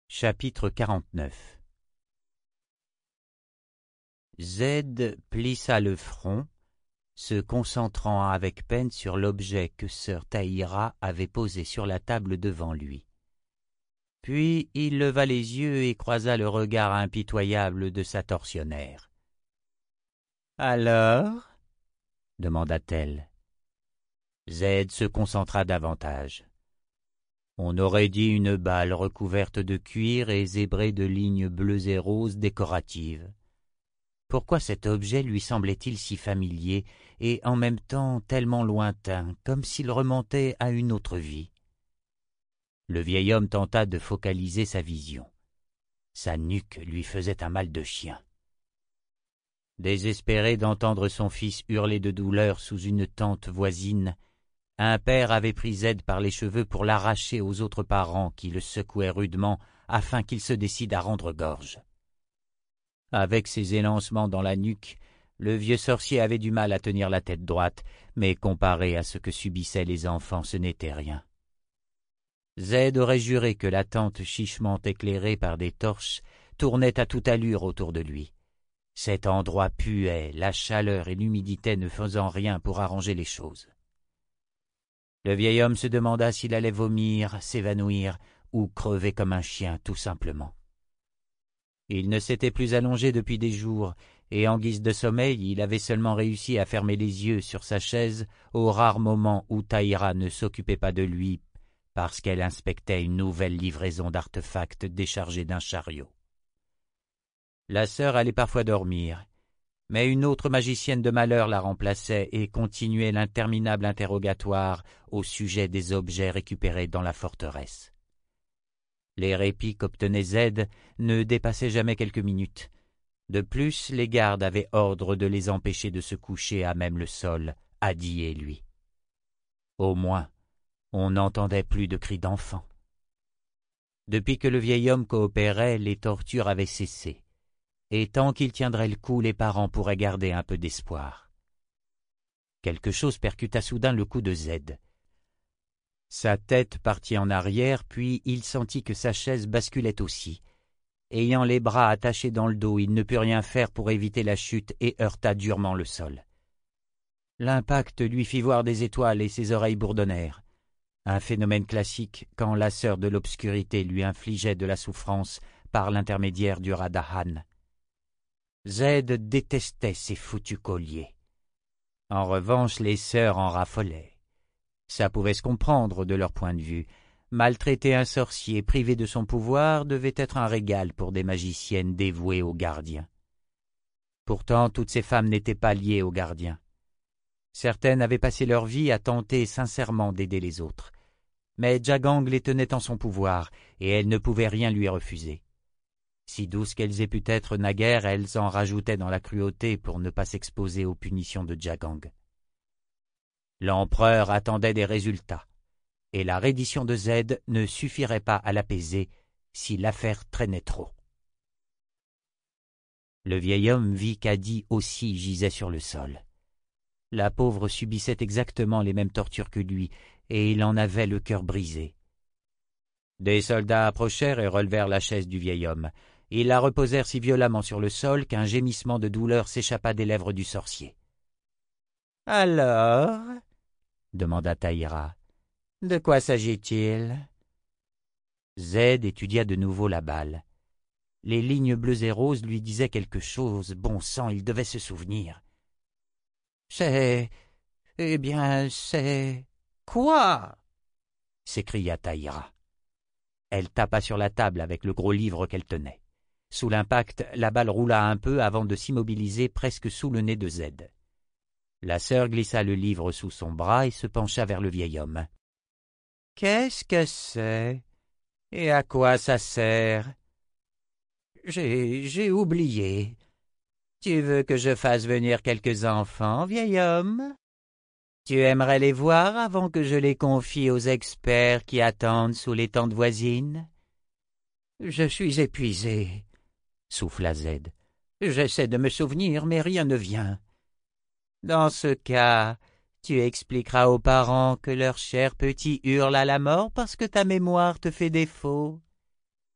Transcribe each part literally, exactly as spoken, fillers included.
Chapitre quarante-neuf. Z plissa le front, se concentrant avec peine sur l'objet que sœur Taïra avait posé sur la table devant lui. Puis il leva les yeux et croisa le regard impitoyable de sa tortionnaire. « Alors » demanda-t-elle. Z se concentra davantage. On aurait dit une balle recouverte de cuir et zébrée de lignes bleues et roses décoratives. Pourquoi cet objet lui semblait-il si familier et en même temps tellement lointain, comme s'il remontait à une autre vie? Le vieil homme tenta de focaliser sa vision. Sa nuque lui faisait un mal de chien. Désespéré d'entendre son fils hurler de douleur sous une tente voisine, un père avait pris Z par les cheveux pour l'arracher aux autres parents qui le secouaient rudement afin qu'il se décide à rendre gorge. Avec ses élancements dans la nuque, le vieux sorcier avait du mal à tenir la tête droite, mais comparé à ce que subissaient les enfants, ce n'était rien. Z aurait juré que la tente chichement éclairée par des torches tournait à toute allure autour de lui. Cet endroit puait, la chaleur et l'humidité ne faisant rien pour arranger les choses. Le vieil homme se demanda s'il allait vomir, s'évanouir ou crever comme un chien, tout simplement. Il ne s'était plus allongé depuis des jours, et en guise de sommeil, il avait seulement réussi à fermer les yeux sur sa chaise aux rares moments où Taïra ne s'occupait pas de lui parce qu'elle inspectait une nouvelle livraison d'artefacts déchargés d'un chariot. La sœur allait parfois dormir, mais une autre magicienne de malheur la remplaçait et continuait l'interminable interrogatoire au sujet des objets récupérés dans la forteresse. Les répits qu'obtenait Z ne dépassaient jamais quelques minutes. De plus, les gardes avaient ordre de les empêcher de se coucher à même le sol, Adi et lui. Au moins, on n'entendait plus de cris d'enfants. Depuis que le vieil homme coopérait, les tortures avaient cessé. Et tant qu'il tiendrait le coup, les parents pourraient garder un peu d'espoir. Quelque chose percuta soudain le cou de Z. Sa tête partit en arrière, puis il sentit que sa chaise basculait aussi. Ayant les bras attachés dans le dos, il ne put rien faire pour éviter la chute et heurta durement le sol. L'impact lui fit voir des étoiles et ses oreilles bourdonnèrent. Un phénomène classique quand la sœur de l'obscurité lui infligeait de la souffrance par l'intermédiaire du Radahan. Z détestait ces foutus colliers. En revanche, les sœurs en raffolaient. Ça pouvait se comprendre de leur point de vue. Maltraiter un sorcier privé de son pouvoir devait être un régal pour des magiciennes dévouées aux gardiens. Pourtant, toutes ces femmes n'étaient pas liées aux gardiens. Certaines avaient passé leur vie à tenter sincèrement d'aider les autres. Mais Jagang les tenait en son pouvoir, et elles ne pouvaient rien lui refuser. Si douces qu'elles aient pu être naguère, elles en rajoutaient dans la cruauté pour ne pas s'exposer aux punitions de Jagang. L'empereur attendait des résultats, et la reddition de Z ne suffirait pas à l'apaiser si l'affaire traînait trop. Le vieil homme vit qu'Adi aussi gisait sur le sol. La pauvre subissait exactement les mêmes tortures que lui, et il en avait le cœur brisé. Des soldats approchèrent et relevèrent la chaise du vieil homme. Ils la reposèrent si violemment sur le sol qu'un gémissement de douleur s'échappa des lèvres du sorcier. « Alors » demanda Taïra. « De quoi s'agit-il » Z étudia de nouveau la balle. Les lignes bleues et roses lui disaient quelque chose. Bon sang, il devait se souvenir. « C'est... eh bien, c'est... quoi » s'écria Taïra. Elle tapa sur la table avec le gros livre qu'elle tenait. Sous l'impact, la balle roula un peu avant de s'immobiliser presque sous le nez de Z. La sœur glissa le livre sous son bras et se pencha vers le vieil homme. « Qu'est-ce que c'est? Et à quoi ça sert ?»« J'ai... j'ai oublié. Tu veux que je fasse venir quelques enfants, vieil homme? Tu aimerais les voir avant que je les confie aux experts qui attendent sous les tentes voisines? »« Je suis épuisé, » souffla Z. « J'essaie de me souvenir, mais rien ne vient. » « Dans ce cas, tu expliqueras aux parents que leur cher petit hurle à la mort parce que ta mémoire te fait défaut.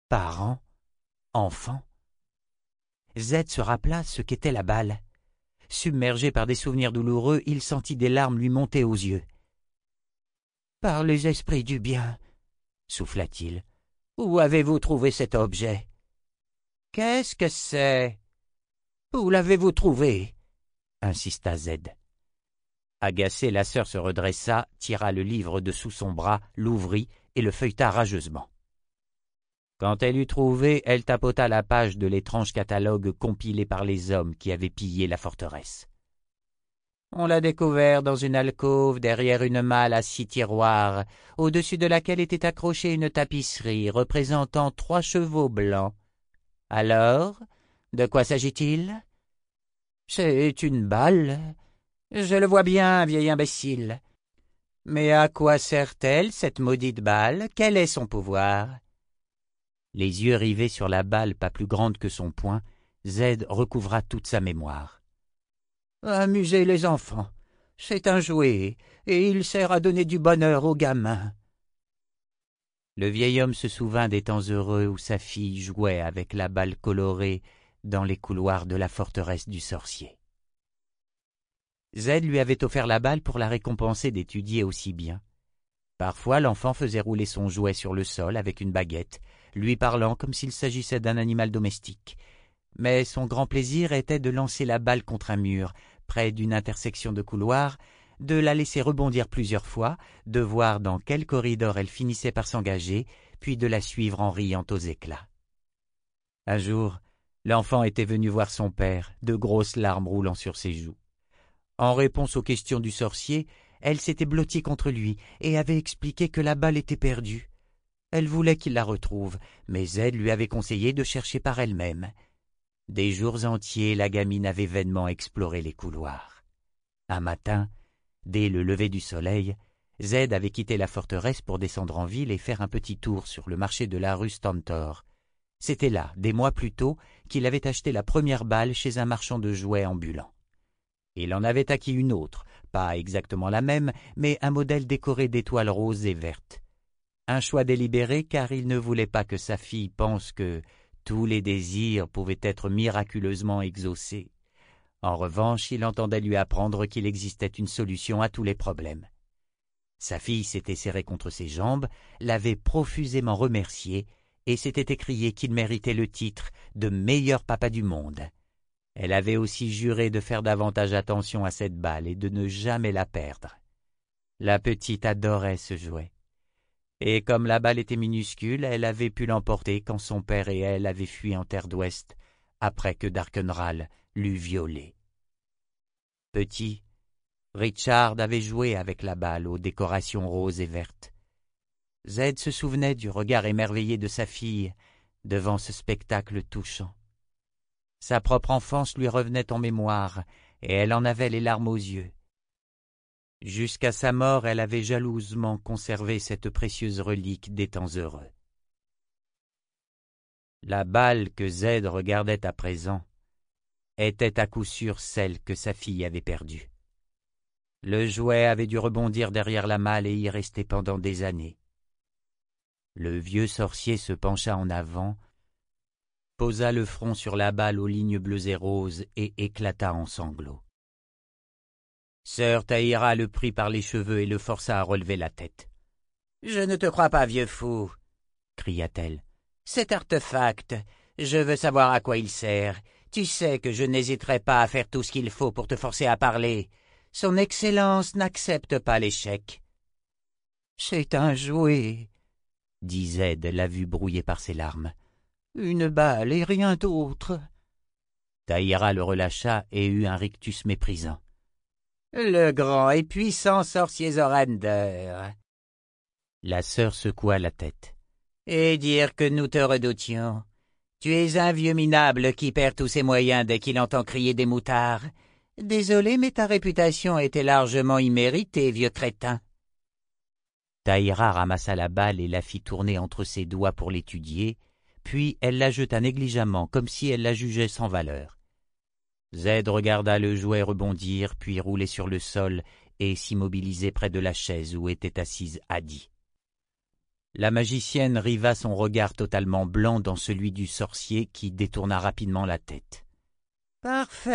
Parents, enfants. Z se rappela ce qu'était la balle. Submergé par des souvenirs douloureux, il sentit des larmes lui monter aux yeux. « Par les esprits du bien, » souffla-t-il, « où avez-vous trouvé cet objet? »« Qu'est-ce que c'est? Où l'avez-vous trouvé ?» insista Z. Agacée, la sœur se redressa, tira le livre de sous son bras, l'ouvrit et le feuilleta rageusement. Quand elle eut trouvé, elle tapota la page de l'étrange catalogue compilé par les hommes qui avaient pillé la forteresse. On l'a découvert dans une alcôve derrière une malle à six tiroirs, au-dessus de laquelle était accrochée une tapisserie représentant trois chevaux blancs. Alors, de quoi s'agit-il? C'est une balle. Je le vois bien, vieil imbécile. Mais à quoi sert-elle, cette maudite balle? Quel est son pouvoir? Les yeux rivés sur la balle pas plus grande que son poing, Z recouvra toute sa mémoire. Amuser les enfants, c'est un jouet, et il sert à donner du bonheur aux gamins. Le vieil homme se souvint des temps heureux où sa fille jouait avec la balle colorée dans les couloirs de la forteresse du sorcier. Z lui avait offert la balle pour la récompenser d'étudier aussi bien. Parfois, l'enfant faisait rouler son jouet sur le sol avec une baguette, lui parlant comme s'il s'agissait d'un animal domestique. Mais son grand plaisir était de lancer la balle contre un mur, près d'une intersection de couloirs, de la laisser rebondir plusieurs fois, de voir dans quel corridor elle finissait par s'engager, puis de la suivre en riant aux éclats. Un jour, l'enfant était venu voir son père, de grosses larmes roulant sur ses joues. En réponse aux questions du sorcier, elle s'était blottie contre lui et avait expliqué que la balle était perdue. Elle voulait qu'il la retrouve, mais Z lui avait conseillé de chercher par elle-même. Des jours entiers, la gamine avait vainement exploré les couloirs. Un matin, dès le lever du soleil, Z avait quitté la forteresse pour descendre en ville et faire un petit tour sur le marché de la rue Stentor. C'était là, des mois plus tôt, qu'il avait acheté la première balle chez un marchand de jouets ambulant. Il en avait acquis une autre, pas exactement la même, mais un modèle décoré d'étoiles roses et vertes. Un choix délibéré car il ne voulait pas que sa fille pense que tous les désirs pouvaient être miraculeusement exaucés. En revanche, il entendait lui apprendre qu'il existait une solution à tous les problèmes. Sa fille s'était serrée contre ses jambes, l'avait profusément remercié et s'était écrié qu'il méritait le titre de meilleur papa du monde. Elle avait aussi juré de faire davantage attention à cette balle et de ne jamais la perdre. La petite adorait ce jouet. Et comme la balle était minuscule, elle avait pu l'emporter quand son père et elle avaient fui en terre d'Ouest, après que Darkenral l'eût violée. Petit, Richard avait joué avec la balle aux décorations roses et vertes. Z se souvenait du regard émerveillé de sa fille devant ce spectacle touchant. Sa propre enfance lui revenait en mémoire, et elle en avait les larmes aux yeux. Jusqu'à sa mort, elle avait jalousement conservé cette précieuse relique des temps heureux. La balle que Z regardait à présent était à coup sûr celle que sa fille avait perdue. Le jouet avait dû rebondir derrière la malle et y rester pendant des années. Le vieux sorcier se pencha en avant, posa le front sur la balle aux lignes bleues et roses et éclata en sanglots. Sœur Taïra le prit par les cheveux et le força à relever la tête. « Je ne te crois pas, vieux fou !» cria-t-elle. « Cet artefact, je veux savoir à quoi il sert. Tu sais que je n'hésiterai pas à faire tout ce qu'il faut pour te forcer à parler. Son Excellence n'accepte pas l'échec. »« C'est un jouet, » dit Z, la vue brouillée par ses larmes. « Une balle et rien d'autre. » Taïra le relâcha et eut un rictus méprisant. Le grand et puissant sorcier Zorander. La sœur secoua la tête. Et dire que nous te redoutions. Tu es un vieux minable qui perd tous ses moyens dès qu'il entend crier des moutards. Désolé, mais ta réputation était largement imméritée, vieux crétin. Taïra ramassa la balle et la fit tourner entre ses doigts pour l'étudier, puis elle la jeta négligemment, comme si elle la jugeait sans valeur. Z regarda le jouet rebondir, puis rouler sur le sol et s'immobiliser près de la chaise où était assise Adi. La magicienne riva son regard totalement blanc dans celui du sorcier qui détourna rapidement la tête. « Parfait !»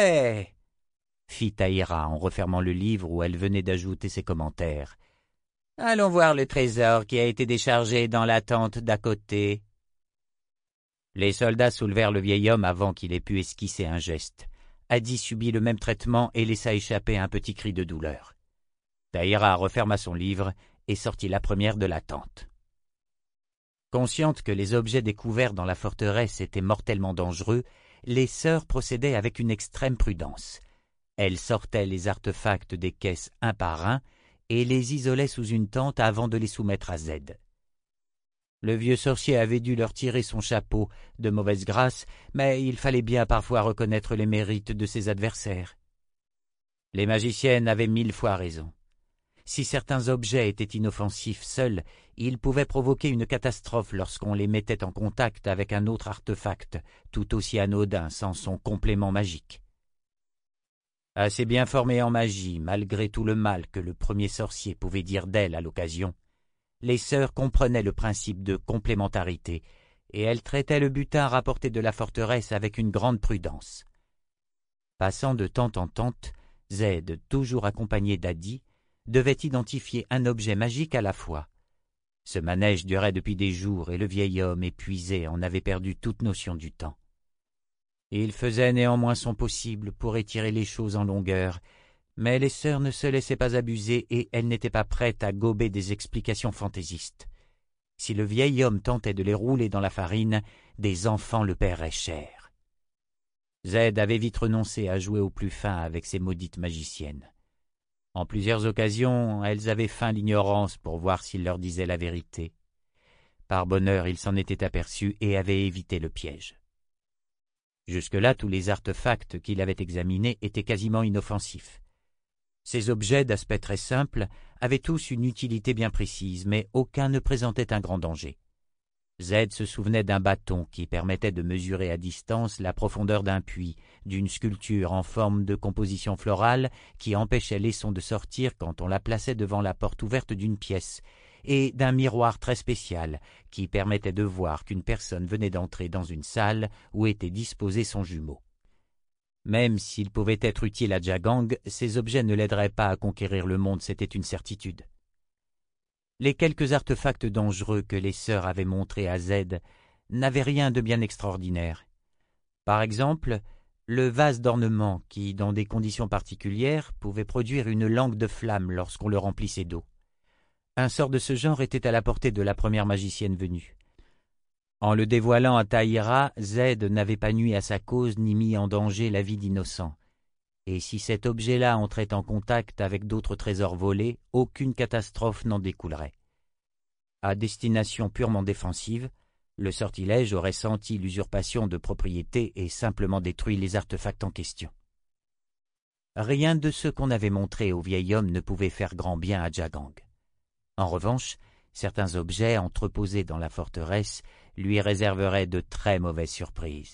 fit Taïra en refermant le livre où elle venait d'ajouter ses commentaires. « Allons voir le trésor qui a été déchargé dans la tente d'à côté. » Les soldats soulevèrent le vieil homme avant qu'il ait pu esquisser un geste. Adi subit le même traitement et laissa échapper un petit cri de douleur. Taïra referma son livre et sortit la première de la tente. Conscientes que les objets découverts dans la forteresse étaient mortellement dangereux, les sœurs procédaient avec une extrême prudence. Elles sortaient les artefacts des caisses un par un et les isolaient sous une tente avant de les soumettre à Z. Le vieux sorcier avait dû leur tirer son chapeau de mauvaise grâce, mais il fallait bien parfois reconnaître les mérites de ses adversaires. Les magiciennes avaient mille fois raison. Si certains objets étaient inoffensifs seuls, ils pouvaient provoquer une catastrophe lorsqu'on les mettait en contact avec un autre artefact, tout aussi anodin sans son complément magique. Assez bien formées en magie, malgré tout le mal que le premier sorcier pouvait dire d'elle à l'occasion, les sœurs comprenaient le principe de complémentarité, et elles traitaient le butin rapporté de la forteresse avec une grande prudence. Passant de tente en tente, Z, toujours accompagné d'Adi, devait identifier un objet magique à la fois. Ce manège durait depuis des jours et le vieil homme, épuisé, en avait perdu toute notion du temps. Il faisait néanmoins son possible pour étirer les choses en longueur, mais les sœurs ne se laissaient pas abuser et elles n'étaient pas prêtes à gober des explications fantaisistes. Si le vieil homme tentait de les rouler dans la farine, des enfants le paieraient cher. Z avait vite renoncé à jouer au plus fin avec ces maudites magiciennes. En plusieurs occasions, elles avaient feint l'ignorance pour voir s'il leur disait la vérité. Par bonheur, il s'en était aperçu et avait évité le piège. Jusque-là, tous les artefacts qu'il avait examinés étaient quasiment inoffensifs. Ces objets, d'aspect très simple, avaient tous une utilité bien précise, mais aucun ne présentait un grand danger. Z se souvenait d'un bâton qui permettait de mesurer à distance la profondeur d'un puits, d'une sculpture en forme de composition florale qui empêchait les sons de sortir quand on la plaçait devant la porte ouverte d'une pièce, et d'un miroir très spécial qui permettait de voir qu'une personne venait d'entrer dans une salle où était disposé son jumeau. Même s'il pouvait être utile à Jagang, ces objets ne l'aideraient pas à conquérir le monde, c'était une certitude. Les quelques artefacts dangereux que les sœurs avaient montrés à Z n'avaient rien de bien extraordinaire. Par exemple, le vase d'ornement qui, dans des conditions particulières, pouvait produire une langue de flamme lorsqu'on le remplissait d'eau. Un sort de ce genre était à la portée de la première magicienne venue. En le dévoilant à Taïra, Z n'avait pas nui à sa cause ni mis en danger la vie d'innocents. Et si cet objet-là entrait en contact avec d'autres trésors volés, aucune catastrophe n'en découlerait. À destination purement défensive, le sortilège aurait senti l'usurpation de propriété et simplement détruit les artefacts en question. Rien de ce qu'on avait montré au vieil homme ne pouvait faire grand bien à Jagang. En revanche, certains objets entreposés dans la forteresse lui réserveraient de très mauvaises surprises.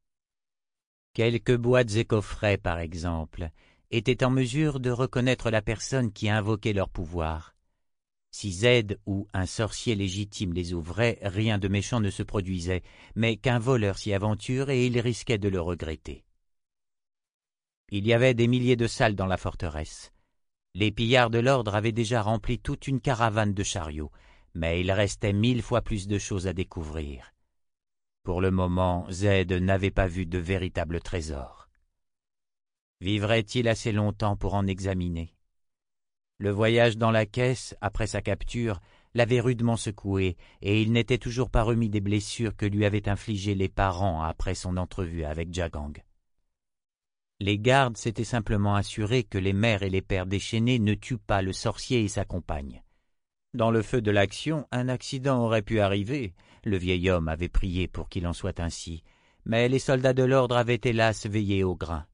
Quelques boîtes et coffrets, par exemple, étaient en mesure de reconnaître la personne qui invoquait leur pouvoir. Si Z ou un sorcier légitime les ouvrait, rien de méchant ne se produisait, mais qu'un voleur s'y aventure et il risquait de le regretter. Il y avait des milliers de salles dans la forteresse. Les pillards de l'ordre avaient déjà rempli toute une caravane de chariots, mais il restait mille fois plus de choses à découvrir. Pour le moment, Z n'avait pas vu de véritable trésor. Vivrait-il assez longtemps pour en examiner? Le voyage dans la caisse, après sa capture, l'avait rudement secoué, et il n'était toujours pas remis des blessures que lui avaient infligées les parents après son entrevue avec Jagang. Les gardes s'étaient simplement assurés que les mères et les pères déchaînés ne tuent pas le sorcier et sa compagne. Dans le feu de l'action, un accident aurait pu arriver. Le vieil homme avait prié pour qu'il en soit ainsi, mais les soldats de l'ordre avaient hélas veillé au grain.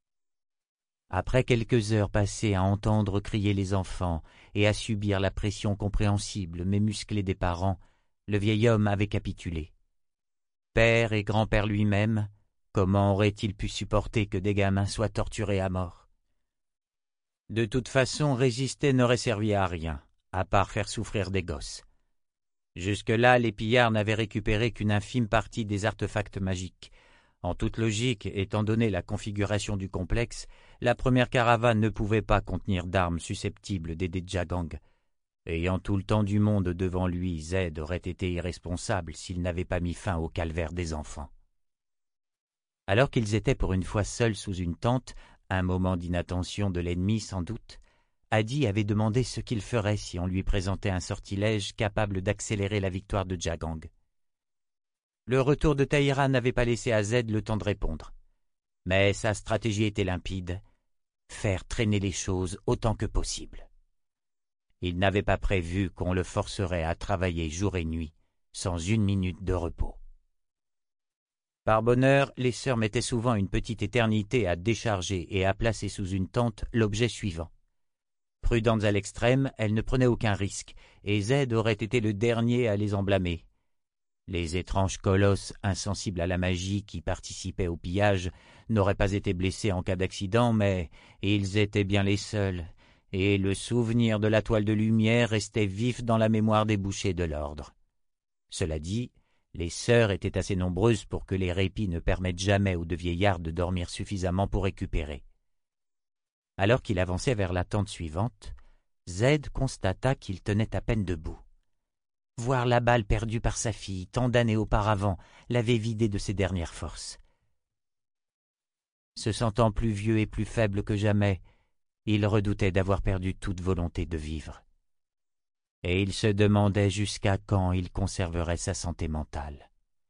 Après quelques heures passées à entendre crier les enfants et à subir la pression compréhensible mais musclée des parents, le vieil homme avait capitulé. Père et grand-père lui-même, comment aurait-il pu supporter que des gamins soient torturés à mort? De toute façon, résister n'aurait servi à rien, à part faire souffrir des gosses. Jusque-là, les pillards n'avaient récupéré qu'une infime partie des artefacts magiques. En toute logique, étant donné la configuration du complexe, la première caravane ne pouvait pas contenir d'armes susceptibles d'aider Jagang. Ayant tout le temps du monde devant lui, Zed aurait été irresponsable s'il n'avait pas mis fin au calvaire des enfants. Alors qu'ils étaient pour une fois seuls sous une tente, un moment d'inattention de l'ennemi sans doute, Adi avait demandé ce qu'il ferait si on lui présentait un sortilège capable d'accélérer la victoire de Jagang. Le retour de Taïra n'avait pas laissé à Zed le temps de répondre. Mais sa stratégie était limpide, faire traîner les choses autant que possible. Il n'avait pas prévu qu'on le forcerait à travailler jour et nuit, sans une minute de repos. Par bonheur, les sœurs mettaient souvent une petite éternité à décharger et à placer sous une tente l'objet suivant. Prudentes à l'extrême, elles ne prenaient aucun risque, et Zed aurait été le dernier à les en blâmer. Les étranges colosses insensibles à la magie qui participaient au pillage n'auraient pas été blessés en cas d'accident, mais ils étaient bien les seuls, et le souvenir de la toile de lumière restait vif dans la mémoire des bouchers de l'ordre. Cela dit, les sœurs étaient assez nombreuses pour que les répits ne permettent jamais aux deux vieillards de dormir suffisamment pour récupérer. Alors qu'il avançait vers la tente suivante, Zed constata qu'il tenait à peine debout. Voir la balle perdue par sa fille, tant d'années auparavant, l'avait vidé de ses dernières forces. Se sentant plus vieux et plus faible que jamais, il redoutait d'avoir perdu toute volonté de vivre. Et il se demandait jusqu'à quand il conserverait sa santé mentale.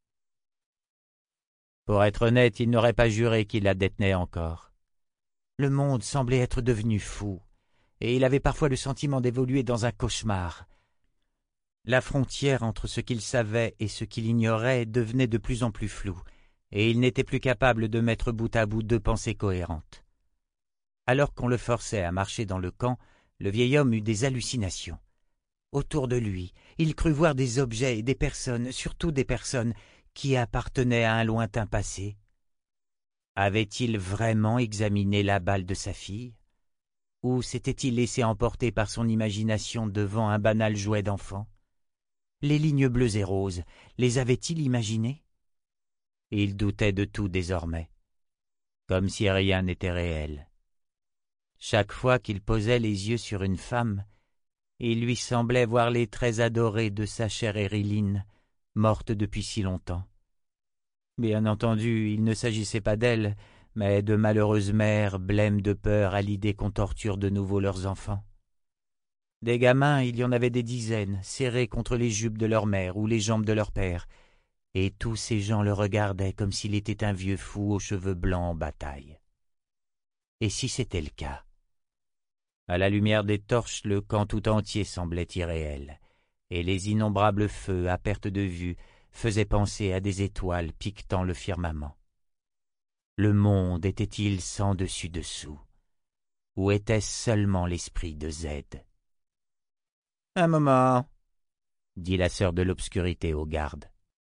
Pour être honnête, il n'aurait pas juré qu'il la détenait encore. Le monde semblait être devenu fou, et il avait parfois le sentiment d'évoluer dans un cauchemar. La frontière entre ce qu'il savait et ce qu'il ignorait devenait de plus en plus floue, et il n'était plus capable de mettre bout à bout deux pensées cohérentes. Alors qu'on le forçait à marcher dans le camp, le vieil homme eut des hallucinations. Autour de lui, il crut voir des objets et des personnes, surtout des personnes qui appartenaient à un lointain passé. Avait-il vraiment examiné la balle de sa fille? Ou s'était-il laissé emporter par son imagination devant un banal jouet d'enfant? Les lignes bleues et roses, les avait-il imaginées? Il doutait de tout désormais, comme si rien n'était réel. Chaque fois qu'il posait les yeux sur une femme, il lui semblait voir les traits adorés de sa chère Ériline, morte depuis si longtemps. Bien entendu, il ne s'agissait pas d'elle, mais de malheureuses mères blêmes de peur à l'idée qu'on torture de nouveau leurs enfants. Des gamins, il y en avait des dizaines, serrés contre les jupes de leur mère ou les jambes de leur père, et tous ces gens le regardaient comme s'il était un vieux fou aux cheveux blancs en bataille. Et si c'était le cas? À la lumière des torches, le camp tout entier semblait irréel, et les innombrables feux à perte de vue faisaient penser à des étoiles piquetant le firmament. Le monde était-il sans dessus-dessous? Ou était-ce seulement l'esprit de Zed? « Un moment, » dit la sœur de l'obscurité au garde.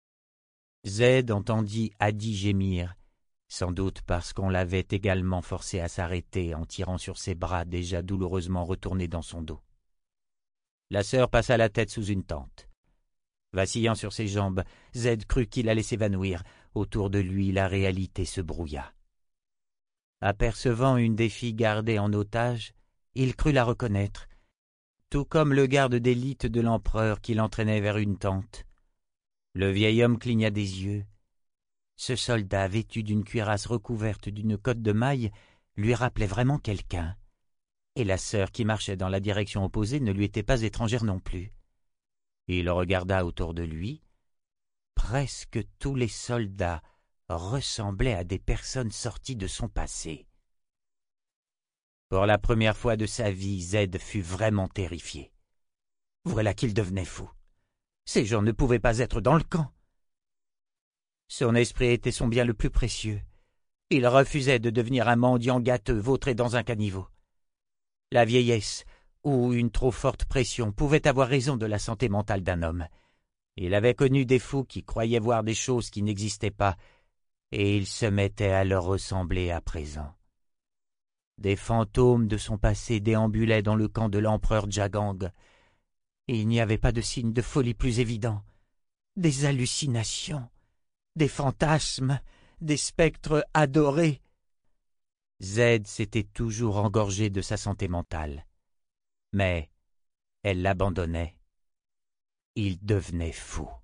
Zed entendit Adi gémir, sans doute parce qu'on l'avait également forcé à s'arrêter en tirant sur ses bras déjà douloureusement retournés dans son dos. La sœur passa la tête sous une tente. Vacillant sur ses jambes, Zed crut qu'il allait s'évanouir. Autour de lui, la réalité se brouilla. Apercevant une des filles gardées en otage, il crut la reconnaître, tout comme le garde d'élite de l'empereur qui l'entraînait vers une tente. Le vieil homme cligna des yeux. Ce soldat, vêtu d'une cuirasse recouverte d'une cotte de mailles, lui rappelait vraiment quelqu'un. Et la sœur qui marchait dans la direction opposée ne lui était pas étrangère non plus. Il regarda autour de lui. Presque tous les soldats ressemblaient à des personnes sorties de son passé. Pour la première fois de sa vie, Zed fut vraiment terrifié. Voilà qu'il devenait fou. Ces gens ne pouvaient pas être dans le camp. Son esprit était son bien le plus précieux. Il refusait de devenir un mendiant gâteux vautré dans un caniveau. La vieillesse ou une trop forte pression pouvait avoir raison de la santé mentale d'un homme. Il avait connu des fous qui croyaient voir des choses qui n'existaient pas, et il se mettait à leur ressembler à présent. Des fantômes de son passé déambulaient dans le camp de l'empereur Jagang. Il n'y avait pas de signe de folie plus évident. Des hallucinations, des fantasmes, des spectres adorés. Z s'était toujours engorgée de sa santé mentale. Mais elle l'abandonnait. Il devenait fou.